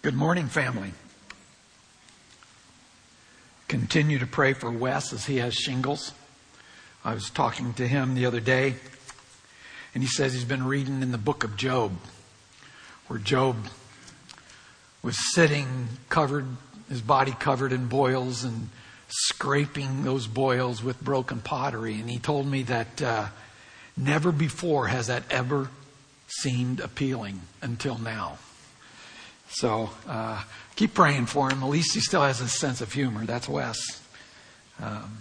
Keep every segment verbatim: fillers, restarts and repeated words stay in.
Good morning, family. Continue to pray for Wes as he has shingles. I was talking to him the other day, and he says he's been reading in the book of Job, where Job was sitting covered, his body covered in boils, and scraping those boils with broken pottery. And he told me that uh, never before has that ever seemed appealing until now. So uh, keep praying for him. At least he still has a sense of humor. That's Wes. Um,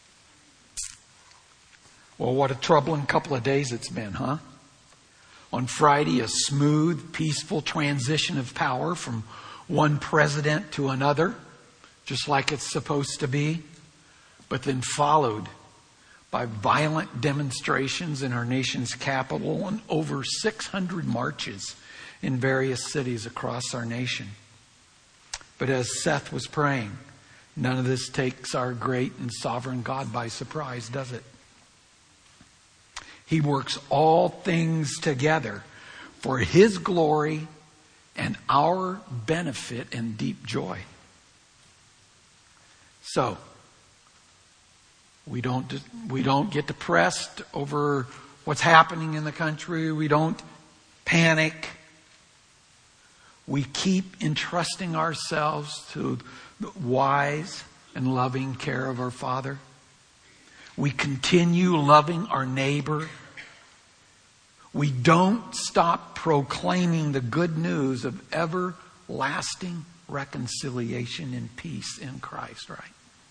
well, what a troubling couple of days it's been, huh? On Friday, a smooth, peaceful transition of power from one president to another, just like it's supposed to be, but then followed by violent demonstrations in our nation's capital and over six hundred marches in various cities across our nation. But as Seth was praying, none of this takes our great and sovereign God by surprise, does it? He works all things together for His glory and our benefit and deep joy. So, we don't we don't get depressed over what's happening in the country. We don't panic. We keep entrusting ourselves to the wise and loving care of our Father. We continue loving our neighbor. We don't stop proclaiming the good news of everlasting reconciliation and peace in Christ, right?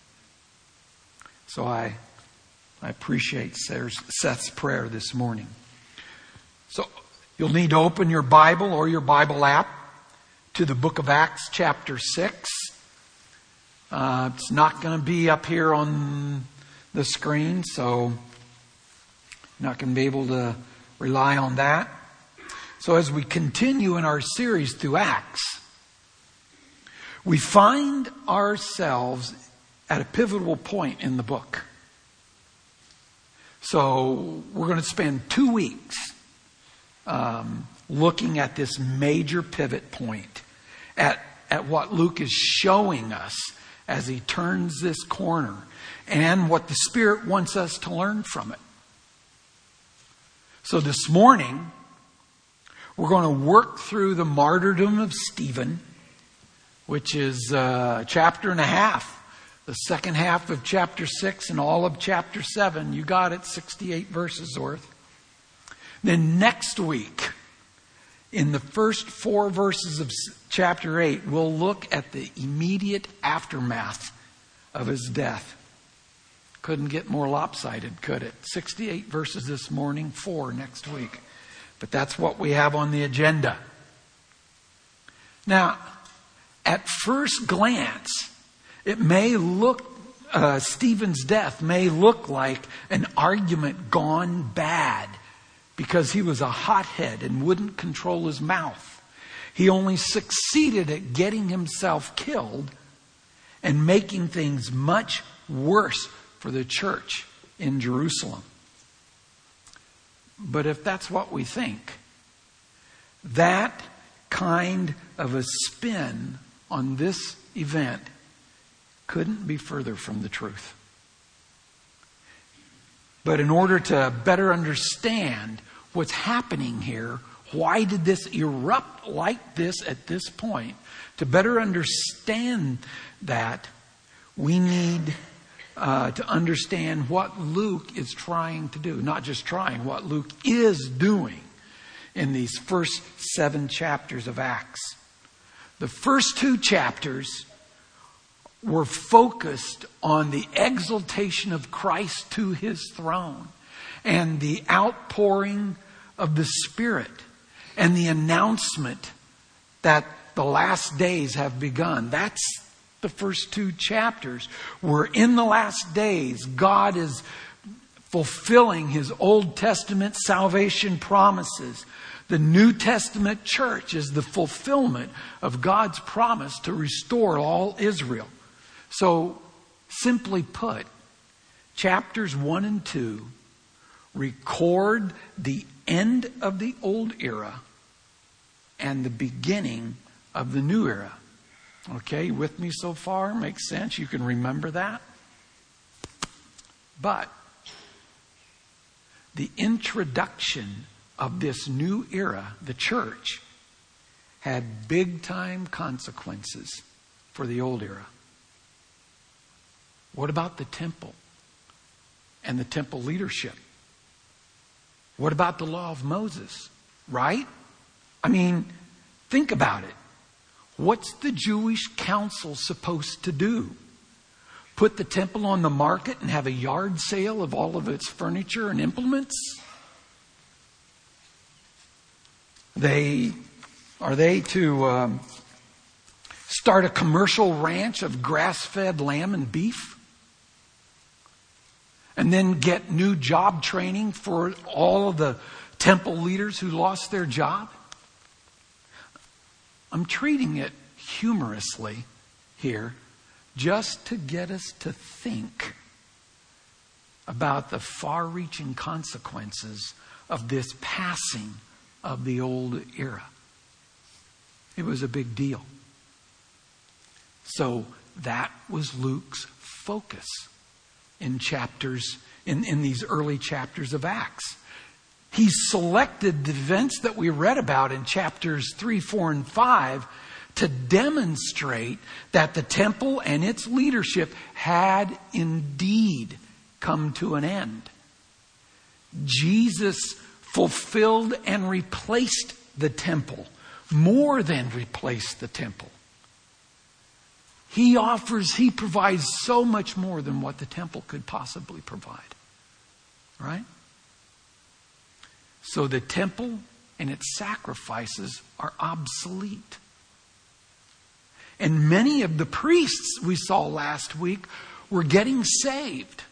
So I, I appreciate Seth's prayer this morning. So you'll need to open your Bible or your Bible app to the book of Acts chapter six. Uh, it's not going to be up here on the screen, so you're not going to be able to rely on that. So as we continue in our series through Acts, we find ourselves at a pivotal point in the book. So we're going to spend two weeks um, looking at this major pivot point, at, at what Luke is showing us as he turns this corner, and what the Spirit wants us to learn from it. So this morning, we're going to work through the martyrdom of Stephen, which is a chapter and a half. The second half of chapter six and all of chapter seven. You got it, sixty-eight verses worth. Then next week, in the first four verses of chapter eight, we'll look at the immediate aftermath of his death. Couldn't get more lopsided, could it? sixty-eight verses this morning, four next week. But that's what we have on the agenda. Now, at first glance, it may look, uh, Stephen's death may look like an argument gone bad because he was a hothead and wouldn't control his mouth. He only succeeded at getting himself killed and making things much worse for the church in Jerusalem. But if that's what we think, that kind of a spin on this event couldn't be further from the truth. But in order to better understand what's happening here, why did this erupt like this at this point? To better understand that, we need uh, to understand what Luke is trying to do. Not just trying, what Luke is doing in these first seven chapters of Acts. The first two chapters were focused on the exaltation of Christ to His throne and the outpouring of the Spirit and the announcement that the last days have begun. That's the first two chapters. Where in the last days, God is fulfilling His Old Testament salvation promises. The New Testament church is the fulfillment of God's promise to restore all Israel. So, simply put, chapters one and two record the end of the old era and the beginning of the new era. Okay, with me so far? Makes sense? You can remember that? But the introduction of this new era, the church, had big time consequences for the old era. What about the temple and the temple leadership? What about the law of Moses? Right? I mean, think about it. What's the Jewish council supposed to do? Put the temple on the market and have a yard sale of all of its furniture and implements? They are they to um, start a commercial ranch of grass-fed lamb and beef? And then get new job training for all of the temple leaders who lost their job? I'm treating it humorously here, just to get us to think about the far-reaching consequences of this passing of the old era. It was a big deal. So that was Luke's focus in chapters, in, in these early chapters of Acts. He selected the events that we read about in chapters three, four, and five to demonstrate that the temple and its leadership had indeed come to an end. Jesus fulfilled and replaced the temple, more than replaced the temple. He offers, he provides so much more than what the temple could possibly provide. Right? So the temple and its sacrifices are obsolete. And many of the priests we saw last week were getting saved.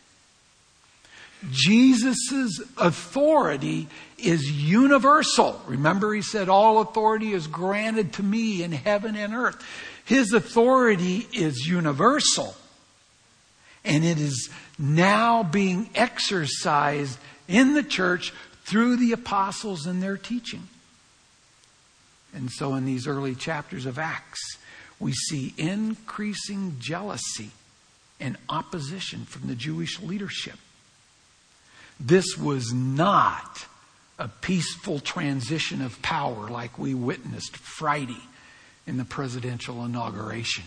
Jesus' authority is universal. Remember, he said, all authority is granted to me in heaven and earth. His authority is universal. And it is now being exercised in the church through the apostles and their teaching. And so in these early chapters of Acts, we see increasing jealousy and opposition from the Jewish leadership. This was not a peaceful transition of power like we witnessed Friday in the presidential inauguration.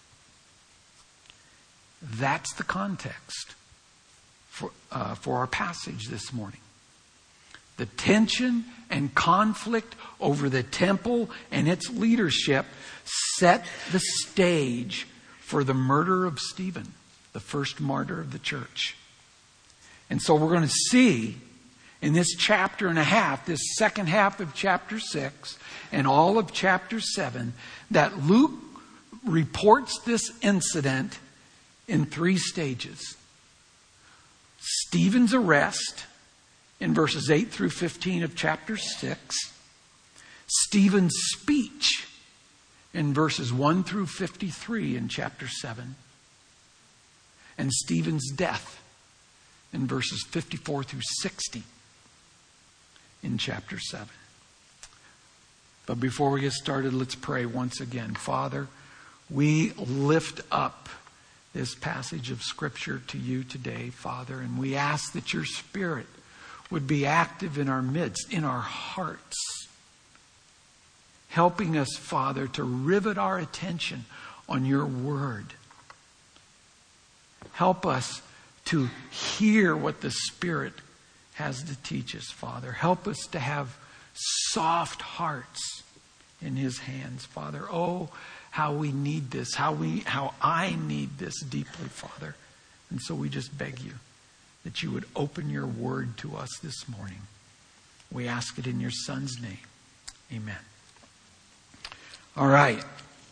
That's the context for, uh, for our passage this morning. The tension and conflict over the temple and its leadership set the stage for the murder of Stephen, the first martyr of the church. And so we're going to see in this chapter and a half, this second half of chapter six and all of chapter seven, that Luke reports this incident in three stages. Stephen's arrest in verses eight through fifteen of chapter six. Stephen's speech in verses one through fifty-three in chapter seven. And Stephen's death in verses fifty-four through sixty in chapter seven. But before we get started, let's pray once again. Father, we lift up this passage of Scripture to you today, Father, and we ask that your Spirit would be active in our midst, in our hearts, helping us, Father, to rivet our attention on your word. Help us to hear what the Spirit has to teach us, Father. Help us to have soft hearts in his hands, Father. Oh, how we need this, how we, how I need this deeply, Father. And so we just beg you that you would open your word to us this morning. We ask it in your Son's name. Amen. All right.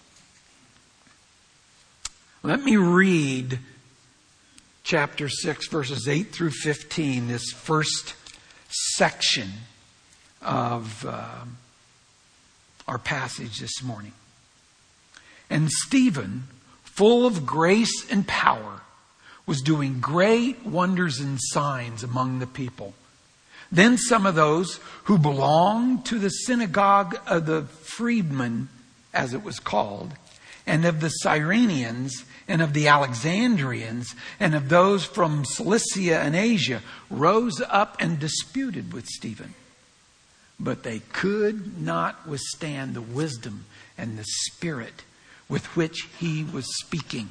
Let me read chapter six, verses eight through fifteen, this first section of uh, our passage this morning. And Stephen, full of grace and power, was doing great wonders and signs among the people. Then some of those who belonged to the synagogue of the freedmen as it was called, and of the Cyrenians, and of the Alexandrians, and of those from Cilicia and Asia, rose up and disputed with Stephen. But they could not withstand the wisdom and the spirit with which he was speaking.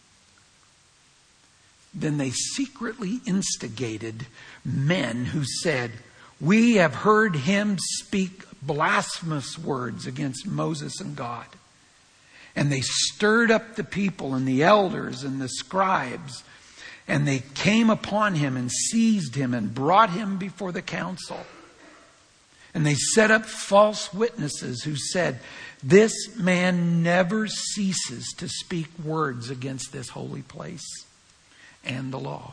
Then they secretly instigated men who said, "We have heard him speak blasphemous words against Moses and God." And they stirred up the people and the elders and the scribes, and they came upon him and seized him and brought him before the council. And they set up false witnesses who said, "This man never ceases to speak words against this holy place and the law.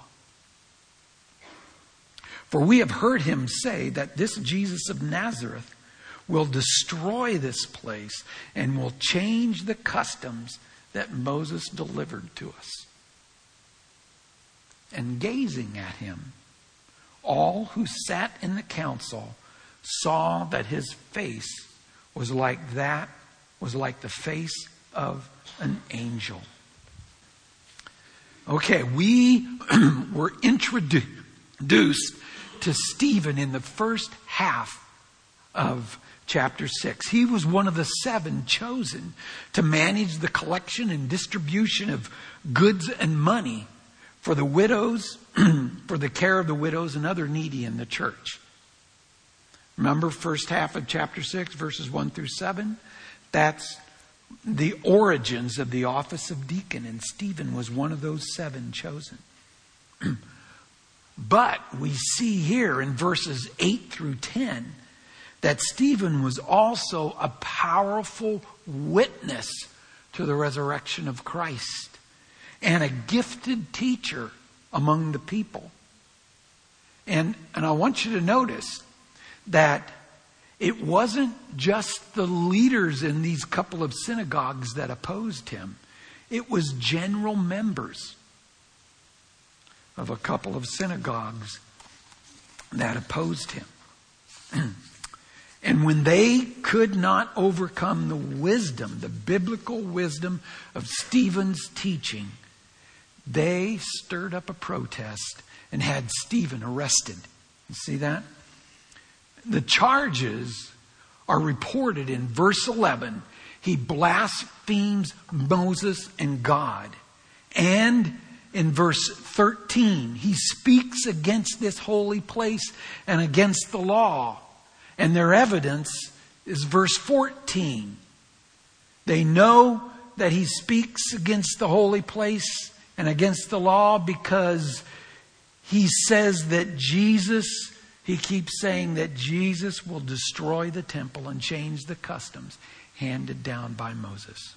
For we have heard him say that this Jesus of Nazareth will destroy this place and will change the customs that Moses delivered to us." And gazing at him, all who sat in the council saw that his face was like that, was like the face of an angel. Okay, we were introduced to Stephen in the first half of chapter six. He was one of the seven chosen to manage the collection and distribution of goods and money for the widows, for the care of the widows and other needy in the church. Remember, first half of chapter six, verses one through seven? That's the origins of the office of deacon, and Stephen was one of those seven chosen. But we see here in verses eight through ten that Stephen was also a powerful witness to the resurrection of Christ and a gifted teacher among the people. And, and I want you to notice that it wasn't just the leaders in these couple of synagogues that opposed him. It was general members of a couple of synagogues that opposed him. And when they could not overcome the wisdom, the biblical wisdom of Stephen's teaching, they stirred up a protest and had Stephen arrested. You see that? The charges are reported in verse eleven. He blasphemes Moses and God. And in verse thirteen, he speaks against this holy place and against the law. And their evidence is verse fourteen. They know that he speaks against the holy place and against the law because he says that Jesus, he keeps saying that Jesus will destroy the temple and change the customs handed down by Moses.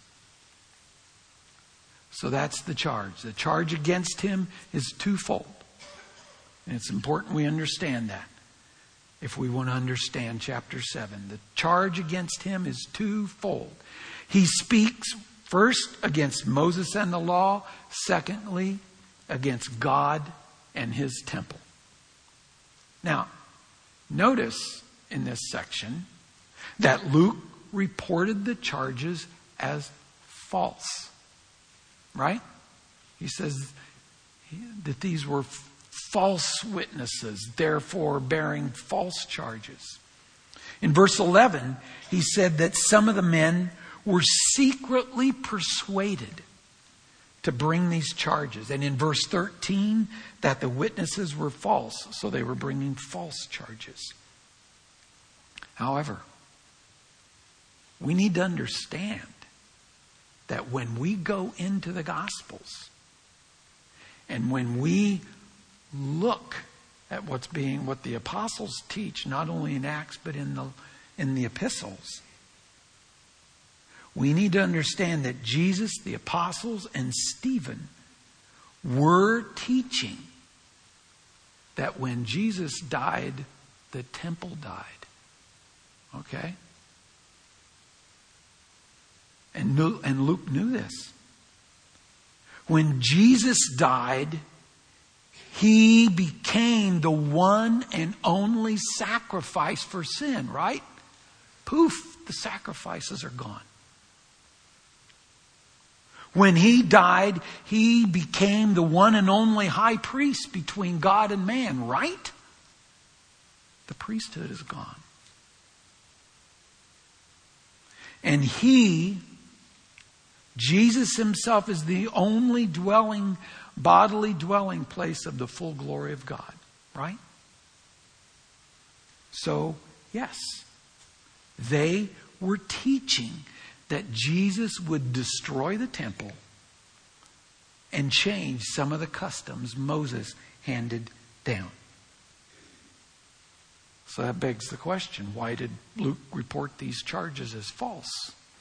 So that's the charge. The charge against him is twofold. And it's important we understand that if we want to understand chapter seven. The charge against him is twofold. He speaks first against Moses and the law. Secondly, against God and his temple. Now, notice in this section that Luke reported the charges as false. Right? He says that these were false witnesses, therefore bearing false charges. In verse eleven, he said that some of the men were secretly persuaded to bring these charges. And in verse thirteen, that the witnesses were false, so they were bringing false charges. However, we need to understand that when we go into the Gospels and when we look at what's being, what the apostles teach, not only in Acts but in the in the epistles, we need to understand that Jesus, the apostles, and Stephen were teaching that when Jesus died, the temple died. Okay? And Luke knew this. When Jesus died, he became the one and only sacrifice for sin, right? Poof, the sacrifices are gone. When he died, he became the one and only high priest between God and man, right? The priesthood is gone. And he, Jesus himself, is the only dwelling, bodily dwelling place of the full glory of God, right? So, yes, they were teaching that Jesus would destroy the temple and change some of the customs Moses handed down. So that begs the question, why did Luke report these charges as false?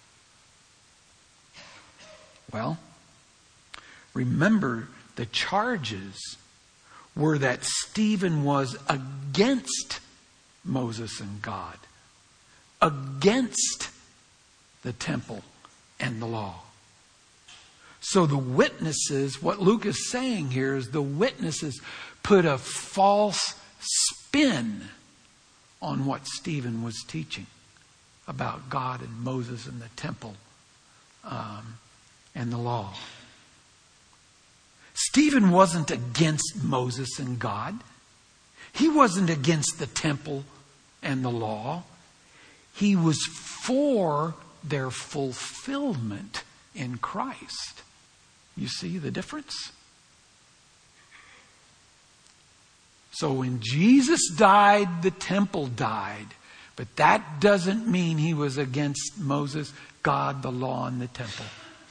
Well, remember the charges were that Stephen was against Moses and God, against the temple and the law. So the witnesses, what Luke is saying here is the witnesses put a false spin on what Stephen was teaching about God and Moses and the temple um, and the law. Stephen wasn't against Moses and God. He wasn't against the temple and the law. He was for their fulfillment in Christ. You see the difference? So when Jesus died, the temple died. But that doesn't mean he was against Moses, God, the law, and the temple.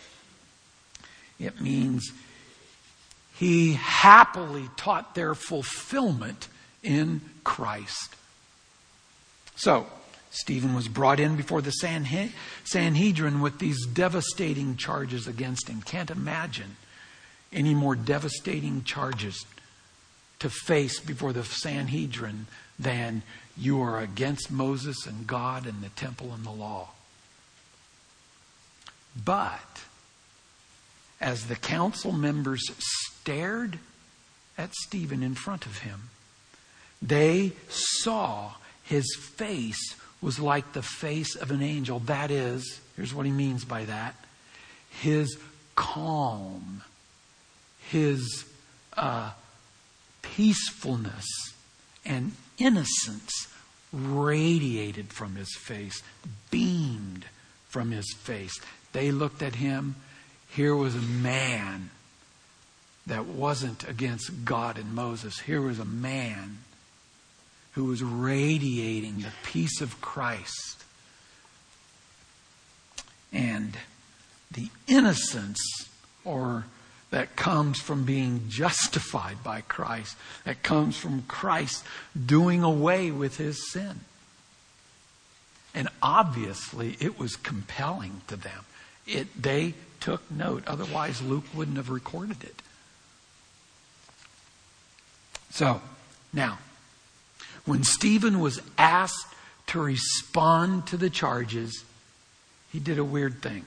It means he happily taught their fulfillment in Christ. So, Stephen was brought in before the Sanhedrin with these devastating charges against him. Can't imagine any more devastating charges to face before the Sanhedrin than you are against Moses and God and the temple and the law. But as the council members stared at Stephen in front of him, they saw his face was like the face of an angel. That is, here's what he means by that. His calm, his uh, peacefulness and innocence radiated from his face, beamed from his face. They looked at him. Here was a man that wasn't against God and Moses. Here was a man who was radiating the peace of Christ and the innocence or that comes from being justified by Christ, that comes from Christ doing away with his sin. And obviously it was compelling to them. It, they took note, otherwise Luke wouldn't have recorded it. So, now, when Stephen was asked to respond to the charges, he did a weird thing.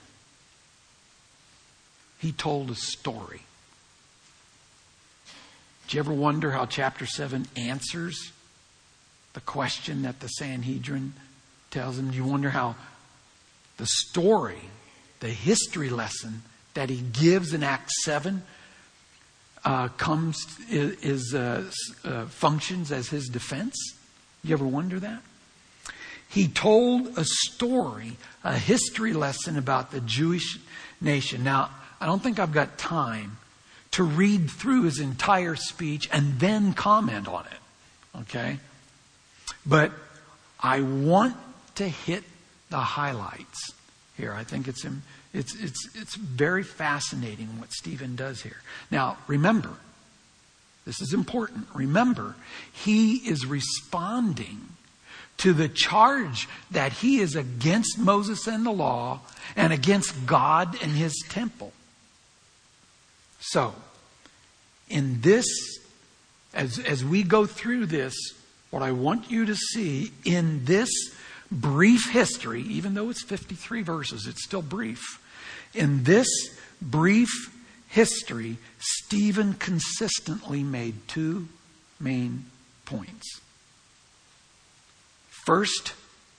He told a story. Did you ever wonder how chapter seven answers the question that the Sanhedrin tells him? Do you wonder how the story, the history lesson that he gives in Acts seven uh, comes is, is uh, uh, functions as his defense? You ever wonder that? He told a story, a history lesson about the Jewish nation. Now, I don't think I've got time to read through his entire speech and then comment on it. Okay? But I want to hit the highlights here. I think it's it's it's it's very fascinating what Stephen does here. Now, remember, this is important. Remember, he is responding to the charge that he is against Moses and the law and against God and his temple. So, in this, as, as we go through this, what I want you to see in this brief history, even though it's fifty-three verses, it's still brief. In this brief history, Stephen consistently made two main points. First,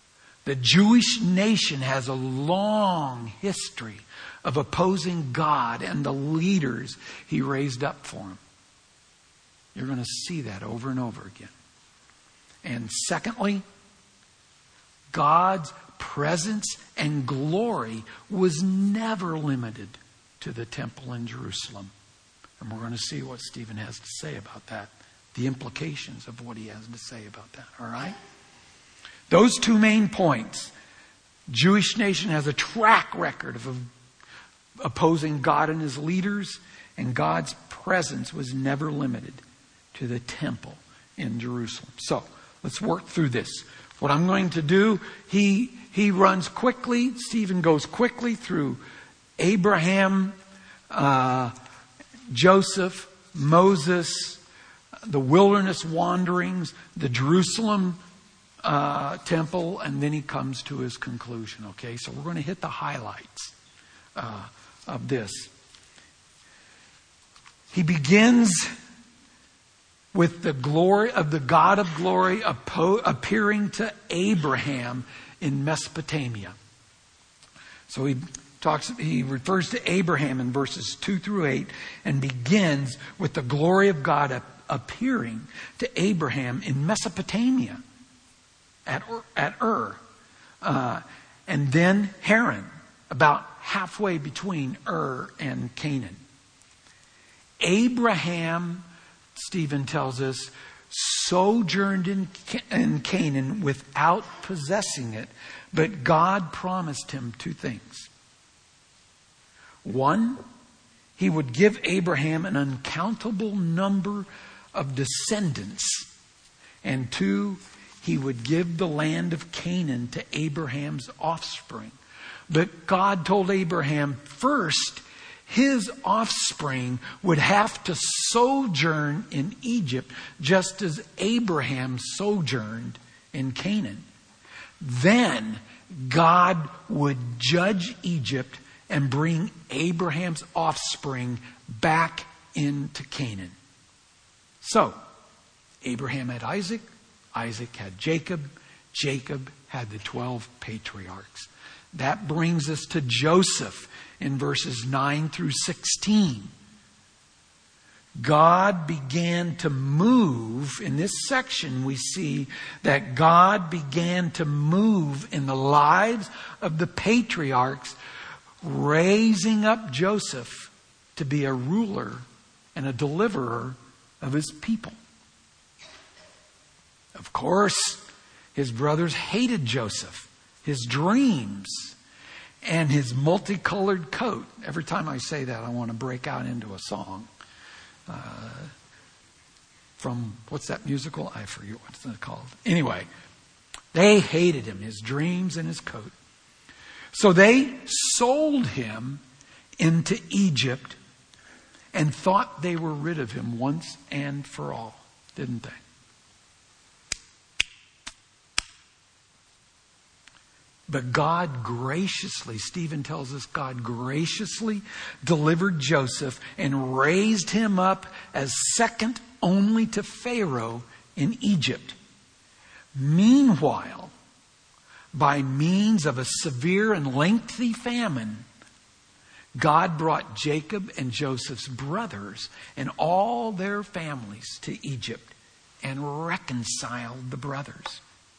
The Jewish nation has a long history of opposing God and the leaders He raised up for Him. You're going to see that over and over again. And secondly, God's presence and glory was never limited to the temple in Jerusalem. And we're going to see what Stephen has to say about that. The implications of what he has to say about that. All right? Those two main points. Jewish nation has a track record of opposing God and His leaders, and God's presence was never limited to the temple in Jerusalem. So, let's work through this. What I'm going to do, he he runs quickly. Stephen goes quickly through Abraham, uh, Joseph, Moses, the wilderness wanderings, the Jerusalem uh, temple, and then he comes to his conclusion. Okay, so we're going to hit the highlights uh, of this. He begins with the glory of the God of glory appo- appearing to Abraham in Mesopotamia. So he talks, he refers to Abraham in verses two through eight and begins with the glory of God ap- appearing to Abraham in Mesopotamia at Ur. At Ur. Uh, and then Haran, about halfway between Ur and Canaan. Abraham, Stephen tells us, sojourned in, in Canaan without possessing it, but God promised him two things. One, He would give Abraham an uncountable number of descendants. And two, He would give the land of Canaan to Abraham's offspring. But God told Abraham first, his offspring would have to sojourn in Egypt just as Abraham sojourned in Canaan. Then God would judge Egypt and bring Abraham's offspring back into Canaan. So, Abraham had Isaac, Isaac had Jacob, Jacob had the twelve patriarchs. That brings us to Joseph in verses nine through sixteen. God began to move, in this section we see that God began to move in the lives of the patriarchs, raising up Joseph to be a ruler and a deliverer of his people. Of course, his brothers hated Joseph, his dreams, and his multicolored coat. Every time I say that, I want to break out into a song. Uh, from, what's that musical? I forget what's it called. Anyway, they hated him, his dreams and his coat. So they sold him into Egypt and thought they were rid of him once and for all, didn't they? But God graciously, Stephen tells us, God graciously delivered Joseph and raised him up as second only to Pharaoh in Egypt. Meanwhile, by means of a severe and lengthy famine, God brought Jacob and Joseph's brothers and all their families to Egypt and reconciled the brothers.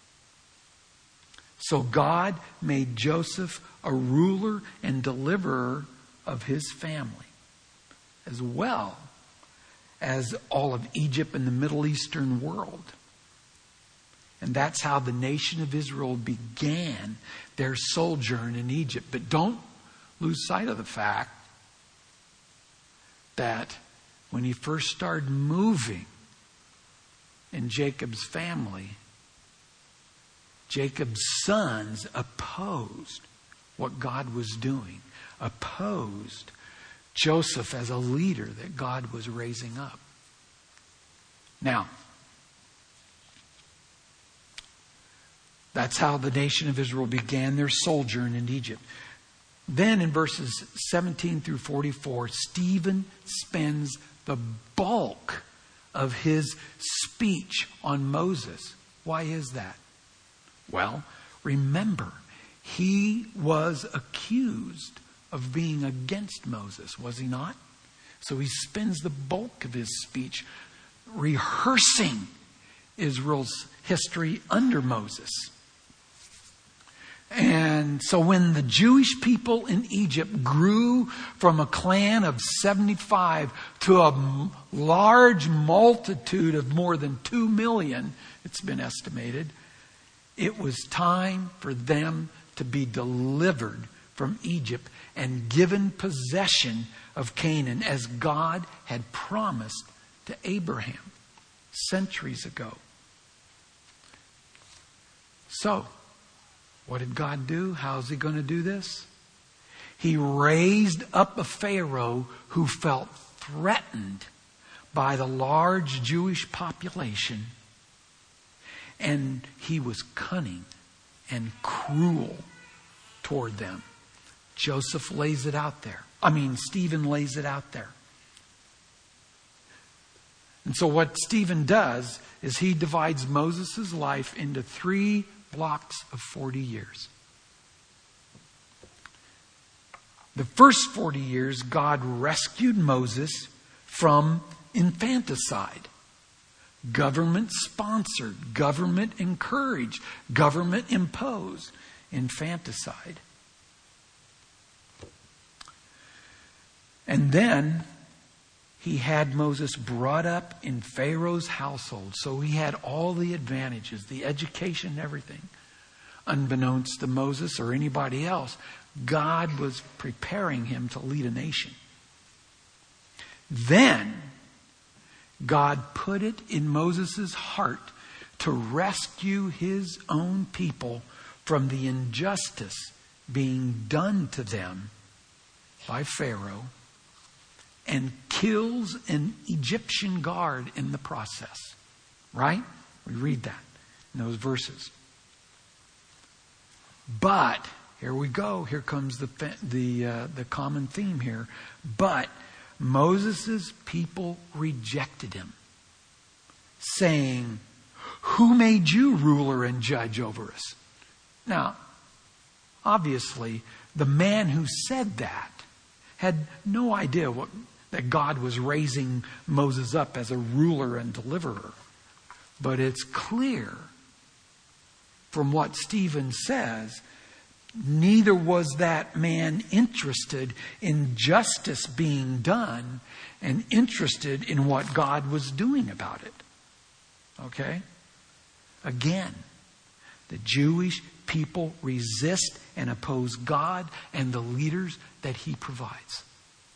So God made Joseph a ruler and deliverer of his family, as well as all of Egypt and the Middle Eastern world. And that's how the nation of Israel began their sojourn in Egypt. But don't lose sight of the fact that when he first started moving in Jacob's family, Jacob's sons opposed what God was doing, opposed Joseph as a leader that God was raising up. Now, that's how the nation of Israel began their sojourn in Egypt. Then in verses seventeen through forty-four, Stephen spends the bulk of his speech on Moses. Why is that? Well, Remember, he was accused of being against Moses, was he not? So he spends the bulk of his speech rehearsing Israel's history under Moses. And so when the Jewish people in Egypt grew from a clan of seventy-five to a large multitude of more than two million, it's been estimated, it was time for them to be delivered from Egypt and given possession of Canaan, as God had promised to Abraham centuries ago. So, what did God do? How is he going to do this? He raised up a Pharaoh who felt threatened by the large Jewish population, and he was cunning and cruel toward them. Joseph lays it out there. I mean, Stephen lays it out there. And so what Stephen does is he divides Moses' life into three blocks of forty years. The first forty years, God rescued Moses from infanticide. Government sponsored, government encouraged, government imposed infanticide. And then he had Moses brought up in Pharaoh's household. So he had all the advantages, the education, everything. Unbeknownst to Moses or anybody else, God was preparing him to lead a nation. Then God put it in Moses' heart to rescue his own people from the injustice being done to them by Pharaoh, and kills an Egyptian guard in the process. Right? We read that in those verses. But, here we go. Here comes the the uh, the common theme here. But Moses' people rejected him, saying, "Who made you ruler and judge over us?" Now, obviously, the man who said that had no idea what that God was raising Moses up as a ruler and deliverer. But it's clear from what Stephen says, neither was that man interested in justice being done and interested in what God was doing about it. Okay? Again, the Jewish people resist and oppose God and the leaders that he provides.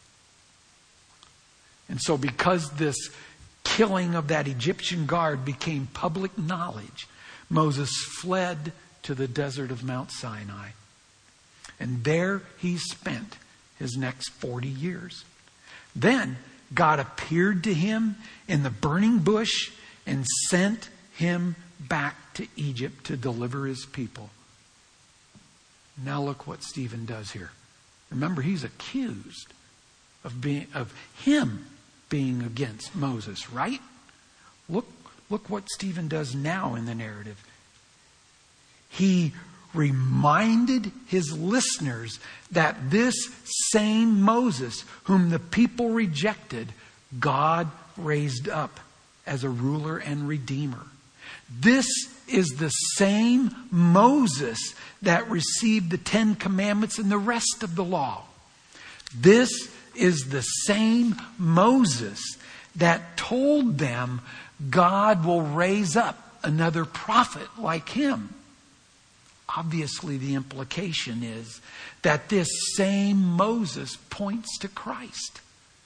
And so because this killing of that Egyptian guard became public knowledge, Moses fled to the desert of Mount Sinai. And there he spent his next forty years. Then God appeared to him in the burning bush and sent him back to Egypt to deliver his people. Now look what Stephen does here. Remember, he's accused of being of him being against Moses, right? Look, look what Stephen does now in the narrative. He reminded his listeners that this same Moses, whom the people rejected, God raised up as a ruler and redeemer. This is the same Moses that received the Ten Commandments and the rest of the law. This is the same Moses that told them God will raise up another prophet like him. Obviously, the implication is that this same Moses points to Christ.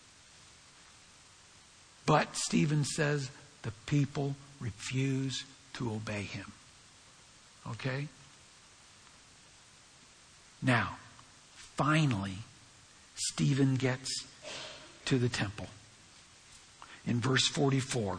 But Stephen says the people refuse to obey him. Okay? Now, finally, Stephen gets to the temple. In verse forty-four.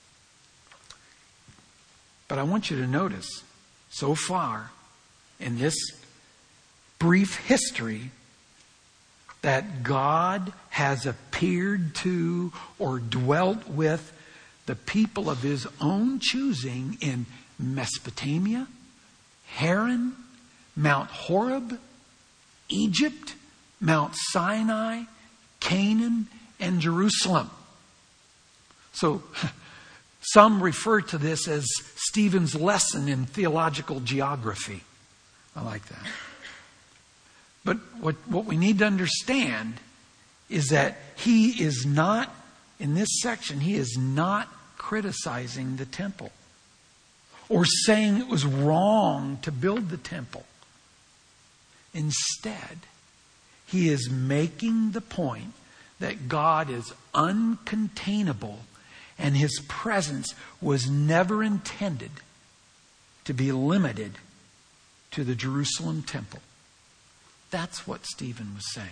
But I want you to notice, so far, in this brief history, that God has appeared to or dwelt with the people of his own choosing in Mesopotamia, Haran, Mount Horeb, Egypt, Mount Sinai, Canaan, and Jerusalem. So some refer to this as Stephen's lesson in theological geography. I like that. But what, what we need to understand is that he is not, in this section, he is not criticizing the temple or saying it was wrong to build the temple. Instead, he is making the point that God is uncontainable and His presence was never intended to be limited to the Jerusalem temple. That's what Stephen was saying.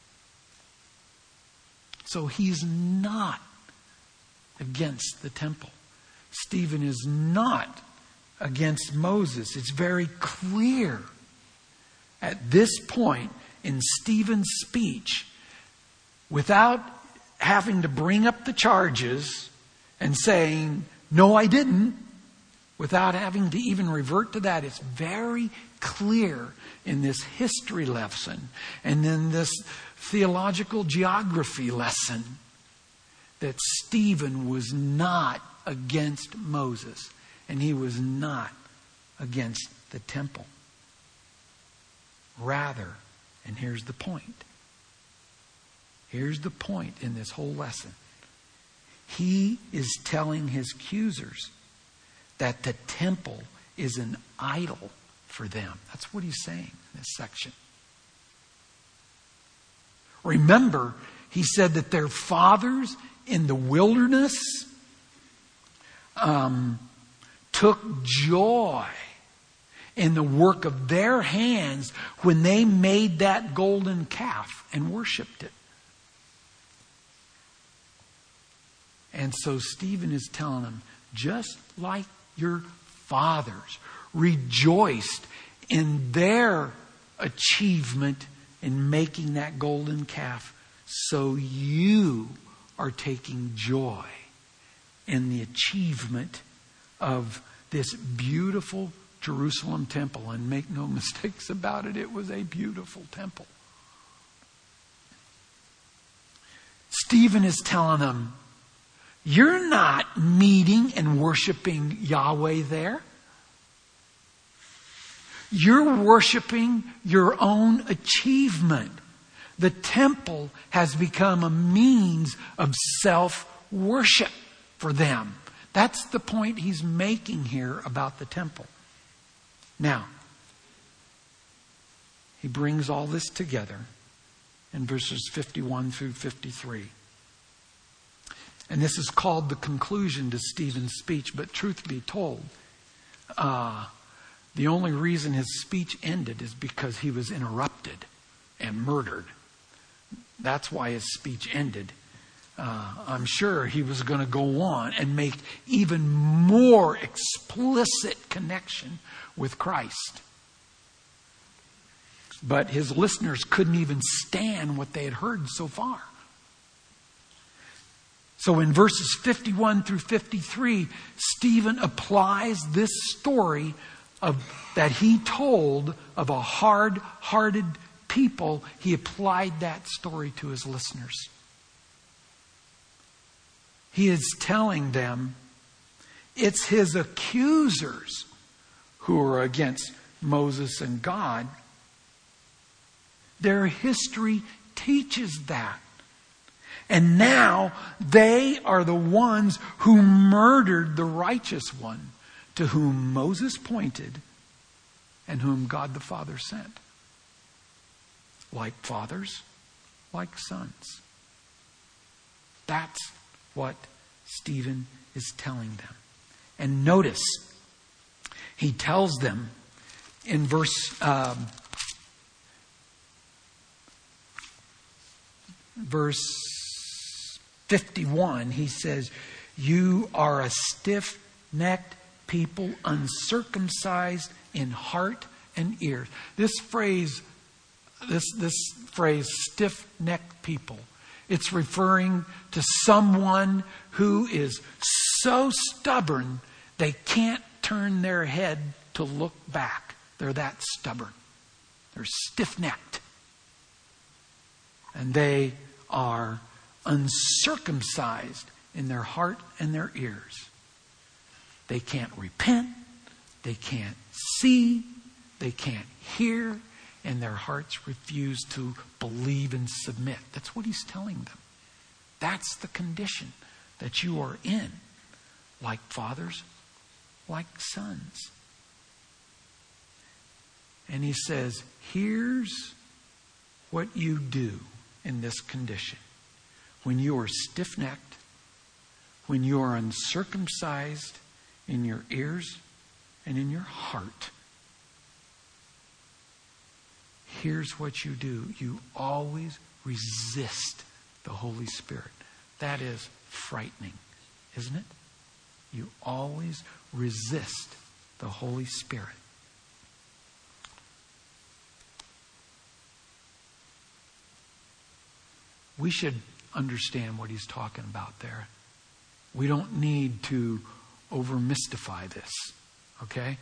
So he's not against the temple. Stephen is not against Moses. It's very clear at this point in Stephen's speech, without having to bring up the charges and saying, no, I didn't, without having to even revert to that, it's very clear in this history lesson and in this theological geography lesson that Stephen was not against Moses and he was not against the temple. Rather, and here's the point. Here's the point in this whole lesson. He is telling his accusers that the temple is an idol for them. That's what he's saying in this section. Remember, he said that their fathers in the wilderness um, took joy in the work of their hands when they made that golden calf and worshipped it. And so Stephen is telling them, just like your fathers rejoiced in their achievement in making that golden calf, so you are taking joy in the achievement of this beautiful Jerusalem temple. And make no mistakes about it, it was a beautiful temple. Stephen is telling them, you're not meeting and worshiping Yahweh there. You're worshiping your own achievement. The temple has become a means of self-worship for them. That's the point he's making here about the temple. Now, he brings all this together in verses fifty-one through fifty-three. And this is called the conclusion to Stephen's speech. But truth be told, uh, the only reason his speech ended is because he was interrupted and murdered. That's why his speech ended. Uh, I'm sure he was going to go on and make even more explicit connection with Christ. But his listeners couldn't even stand what they had heard so far. So in verses fifty-one through fifty-three, Stephen applies this story of that he told of a hard-hearted people. He applied that story to his listeners. He is telling them it's his accusers who are against Moses and God. Their history teaches that. And now they are the ones who murdered the righteous one to whom Moses pointed and whom God the Father sent. Like fathers, like sons. That's what Stephen is telling them. And notice, he tells them in verse um, verse fifty-one, he says, you are a stiff-necked people, uncircumcised in heart and ears. This phrase, this, this phrase, stiff-necked people, it's referring to someone who is so stubborn they can't turn their head to look back They're that stubborn. They're stiff-necked. And they are uncircumcised in their heart and their ears. They can't repent. They can't see. They can't hear. And their hearts refuse to believe and submit. That's what he's telling them. That's the condition that you are in. Like fathers, like sons. And he says, here's what you do in this condition. When you are stiff-necked, when you are uncircumcised in your ears and in your heart, here's what you do. You always resist the Holy Spirit. That is frightening, isn't it? You always resist the Holy Spirit. We should understand what he's talking about there. We don't need to over-mystify this, okay?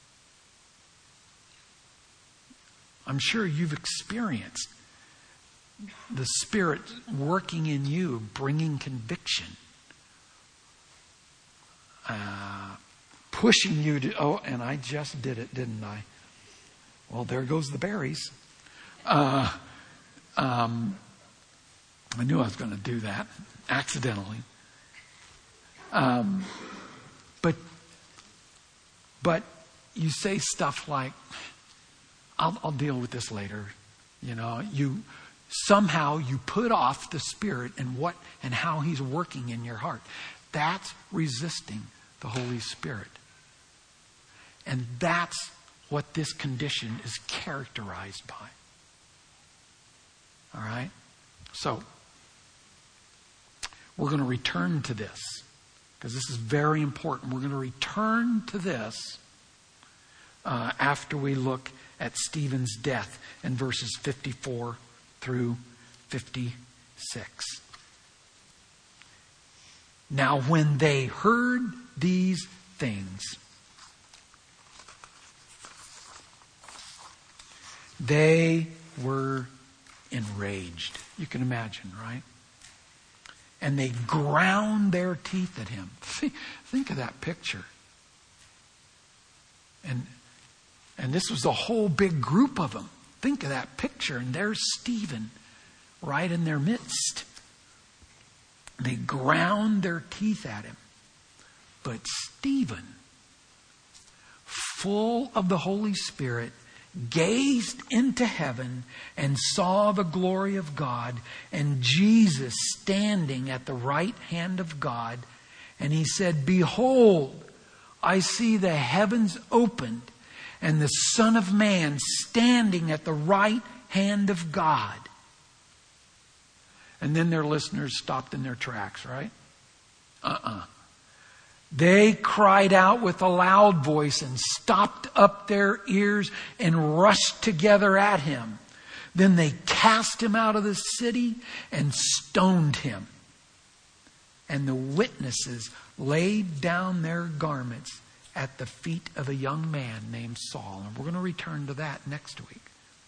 I'm sure you've experienced the Spirit working in you, bringing conviction, uh, pushing you to, oh, and I just did it, didn't I? Well, there goes the berries. Uh, um, I knew I was going to do that accidentally. Um, but, but you say stuff like, I'll, I'll deal with this later. You know, you somehow you put off the Spirit and what and how he's working in your heart. That's resisting the Holy Spirit. And that's what this condition is characterized by. All right? So, we're going to return to this because this is very important. We're going to return to this uh, after we look at Stephen's death in verses fifty-four through fifty-six. Now, when they heard these things, they were enraged. You can imagine, right? And they ground their teeth at him. Think, think of that picture. And and this was a whole big group of them. Think of that picture. And there's Stephen right in their midst. They ground their teeth at him. But Stephen, full of the Holy Spirit, gazed into heaven and saw the glory of God and Jesus standing at the right hand of God. And he said, "Behold, I see the heavens opened and the Son of Man standing at the right hand of God." And then their listeners stopped in their tracks, right? Uh-uh. They cried out with a loud voice and stopped up their ears and rushed together at him. Then they cast him out of the city and stoned him. And the witnesses laid down their garments at the feet of a young man named Saul. And we're going to return to that next week.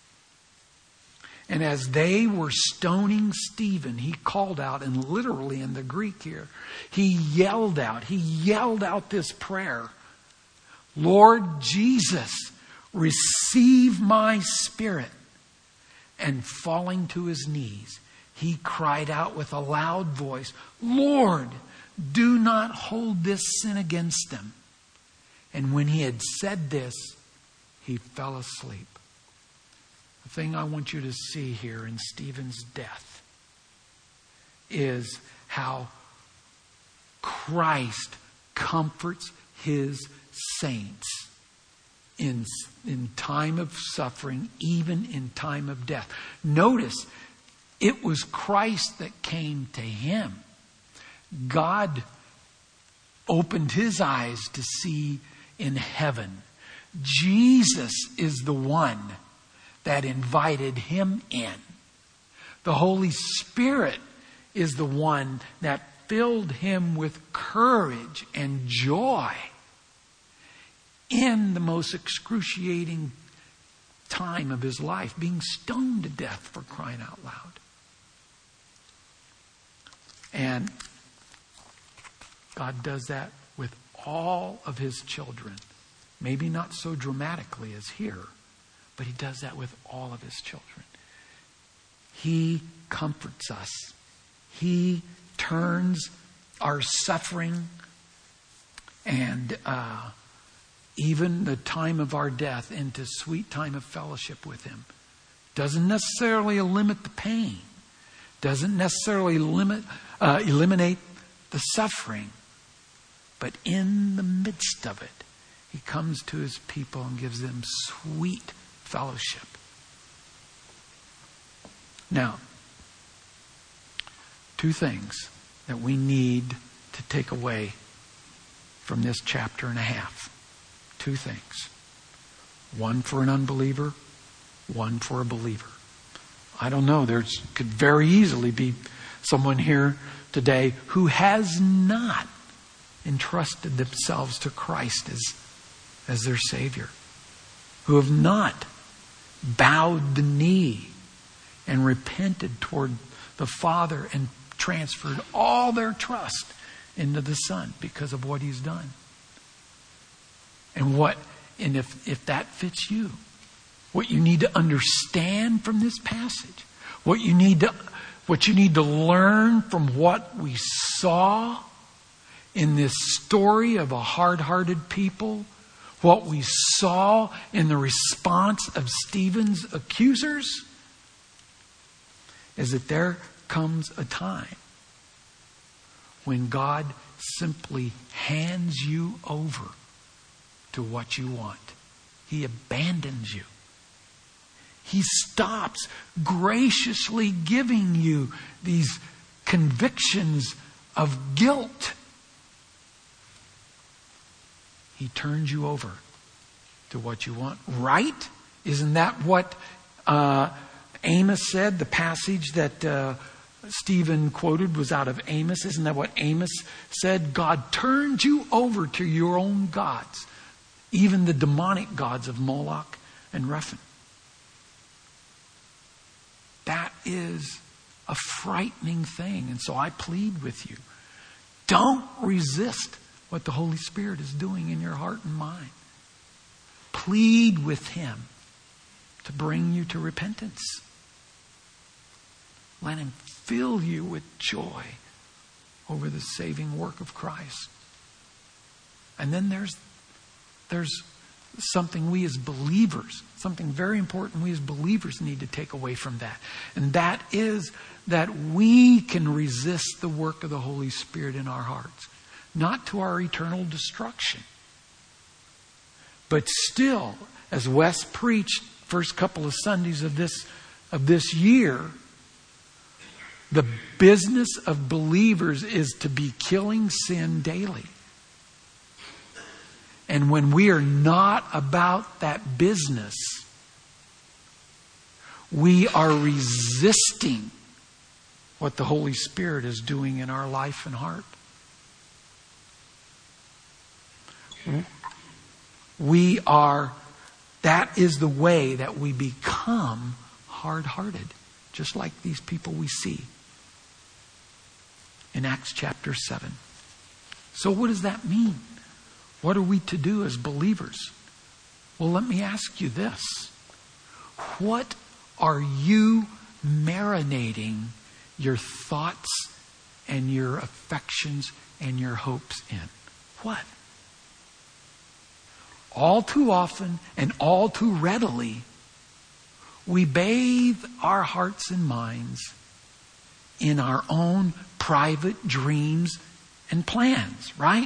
And as they were stoning Stephen, he called out, and literally in the Greek here, he yelled out, he yelled out this prayer, "Lord Jesus, receive my spirit." And falling to his knees, he cried out with a loud voice, "Lord, do not hold this sin against them." And when he had said this, he fell asleep. The thing I want you to see here in Stephen's death is how Christ comforts his saints in, in time of suffering, even in time of death. Notice, it was Christ that came to him. God opened his eyes to see in heaven. Jesus is the one that invited him in. The Holy Spirit is the one that filled him with courage and joy. in the most excruciating time of his life, being stoned to death, for crying out loud. And God does that with all of his children. Maybe not so dramatically as here, but he does that with all of his children. He comforts us. He turns our suffering and uh, even the time of our death into sweet time of fellowship with him. Doesn't necessarily limit the pain. Doesn't necessarily limit, uh, eliminate the suffering. But in the midst of it, he comes to his people and gives them sweet fellowship. Now, two things that we need to take away from this chapter and a half. Two things. One for an unbeliever, one for a believer. I don't know, there could very easily be someone here today who has not entrusted themselves to Christ as, as their Savior. Who have not bowed the knee and repented toward the Father and transferred all their trust into the Son because of what he's done. And what, and if, if that fits you, what you need to understand from this passage, what you need to, what you need to learn from what we saw in this story of a hard-hearted people, what we saw in the response of Stephen's accusers, is that there comes a time when God simply hands you over to what you want. He abandons you. He stops graciously giving you these convictions of guilt. He turns you over to what you want. Right? Isn't that what uh, Amos said? The passage that uh, Stephen quoted was out of Amos. Isn't that what Amos said? God turns you over to your own gods, even the demonic gods of Moloch and Rephan. That is a frightening thing. And so I plead with you, don't resist what the Holy Spirit is doing in your heart and mind. Plead with him to bring you to repentance. Let him fill you with joy over the saving work of Christ. And then there's there's something we as believers, something very important we as believers need to take away from that. And that is that we can resist the work of the Holy Spirit in our hearts. Not to our eternal destruction. But still, as Wes preached first couple of Sundays of this, of this year, the business of believers is to be killing sin daily. And when we are not about that business, we are resisting what the Holy Spirit is doing in our life and heart. We are, that is the way that we become hard-hearted, just like these people we see in Acts chapter seven. So what does that mean? What are we to do as believers? Well, let me ask you this. What are you marinating your thoughts and your affections and your hopes in? What? All too often and all too readily, we bathe our hearts and minds in our own private dreams and plans, right?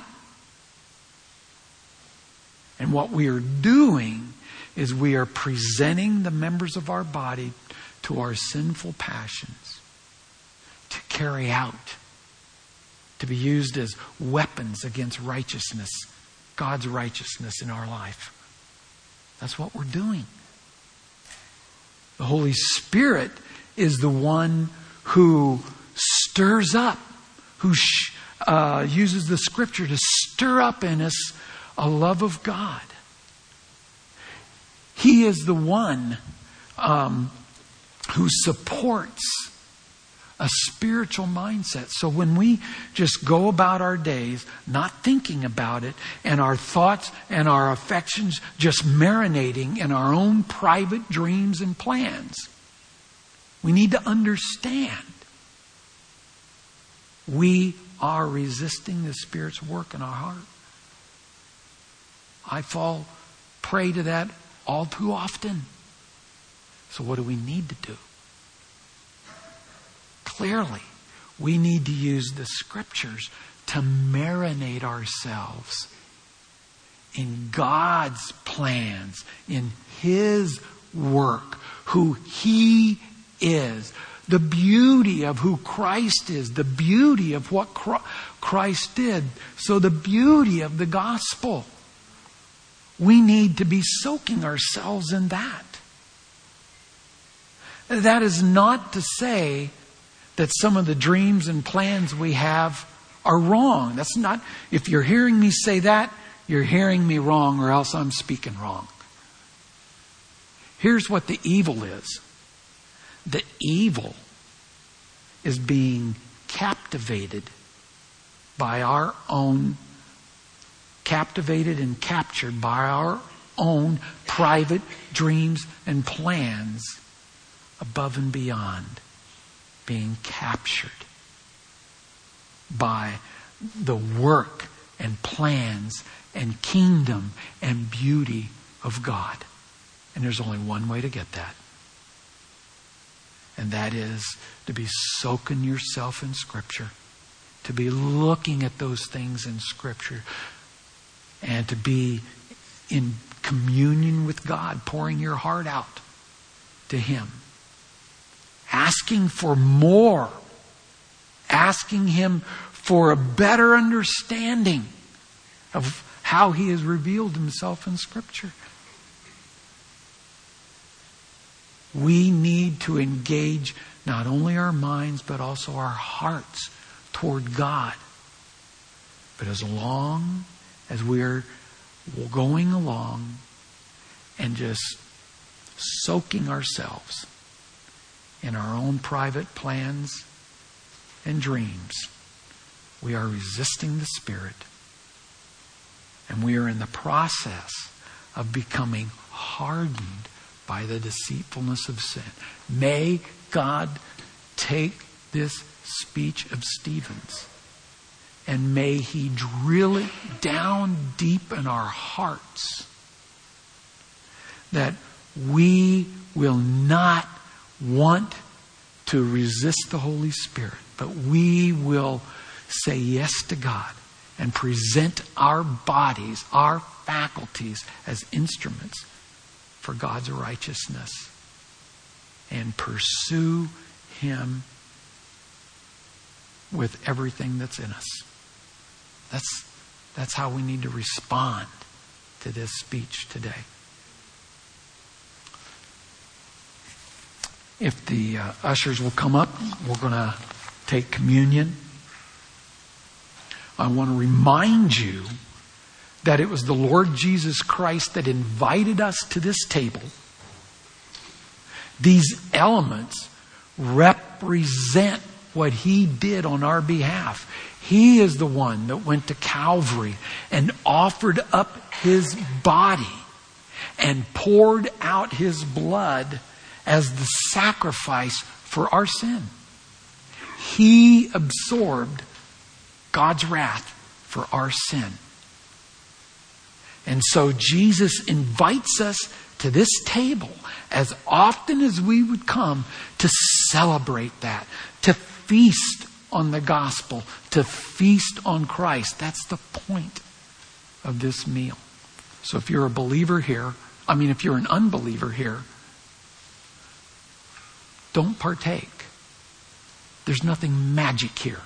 And what we are doing is we are presenting the members of our body to our sinful passions to carry out, to be used as weapons against righteousness, God's righteousness in our life. That's what we're doing. The Holy Spirit is the one who stirs up, who uh, uses the Scripture to stir up in us a love of God He is the one um, who supports a spiritual mindset. So when we just go about our days not thinking about it, and our thoughts and our affections just marinating in our own private dreams and plans, we need to understand we are resisting the Spirit's work in our heart. I fall prey to that all too often. So what do we need to do? Clearly, we need to use the Scriptures to marinate ourselves in God's plans, in His work, who He is, the beauty of who Christ is, the beauty of what Christ did. So the beauty of the gospel, we need to be soaking ourselves in that. That is not to say that some of the dreams and plans we have are wrong. That's not, if you're hearing me say that, you're hearing me wrong, or else I'm speaking wrong. Here's what the evil is. The evil is being captivated by our own, captivated and captured by our own private dreams and plans above and beyond being captured by the work and plans and kingdom and beauty of God. And there's only one way to get that. And that is to be soaking yourself in Scripture, to be looking at those things in Scripture, and to be in communion with God, pouring your heart out to Him. Asking for more. Asking Him for a better understanding of how He has revealed Himself in Scripture. We need to engage not only our minds but also our hearts toward God. But as long as we're going along and just soaking ourselves in our own private plans and dreams, we are resisting the Spirit. And we are in the process of becoming hardened by the deceitfulness of sin. May God take this speech of Stephen's and may He drill it down deep in our hearts, that we will not want to resist the Holy Spirit, but we will say yes to God and present our bodies, our faculties as instruments for God's righteousness and pursue Him with everything that's in us. That's, that's how we need to respond to this speech today. If the uh, ushers will come up, we're going to take communion. I want to remind you that it was the Lord Jesus Christ that invited us to this table. These elements represent what He did on our behalf. He is the one that went to Calvary and offered up His body and poured out His blood as the sacrifice for our sin. He absorbed God's wrath for our sin. And so Jesus invites us to this table as often as we would come to celebrate that, to feast on the gospel, to feast on Christ. That's the point of this meal. So if you're a believer here, I mean if you're an unbeliever here, don't partake. There's nothing magic here.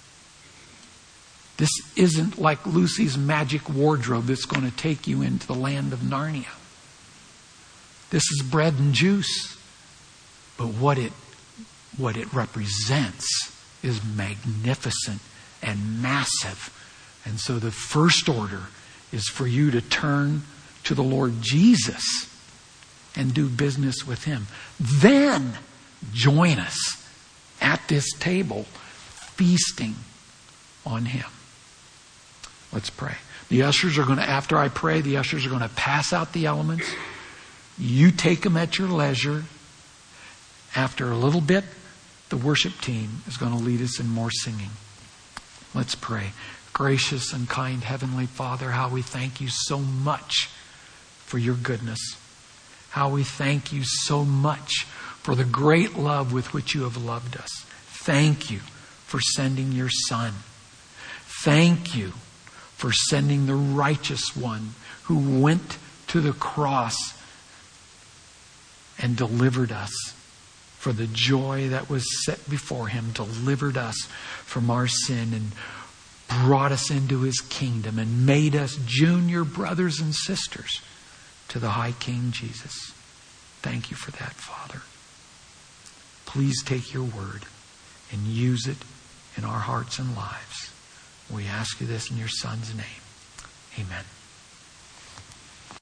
This isn't like Lucy's magic wardrobe that's going to take you into the land of Narnia. This is bread and juice. But what it, what it represents is magnificent and massive. And so the first order is for you to turn to the Lord Jesus and do business with Him. Then join us at this table, feasting on Him. Let's pray. The ushers are going to, after I pray, the ushers are going to pass out the elements. You take them at your leisure. After a little bit, the worship team is going to lead us in more singing. Let's pray. Gracious and kind Heavenly Father, how we thank You so much for Your goodness. How we thank You so much for the great love with which You have loved us. Thank You for sending Your Son. Thank You for sending the righteous one who went to the cross and delivered us. For the joy that was set before Him, delivered us from our sin and brought us into His kingdom and made us junior brothers and sisters to the High King Jesus. Thank You for that, Father. Please take Your word and use it in our hearts and lives. We ask You this in Your Son's name. Amen.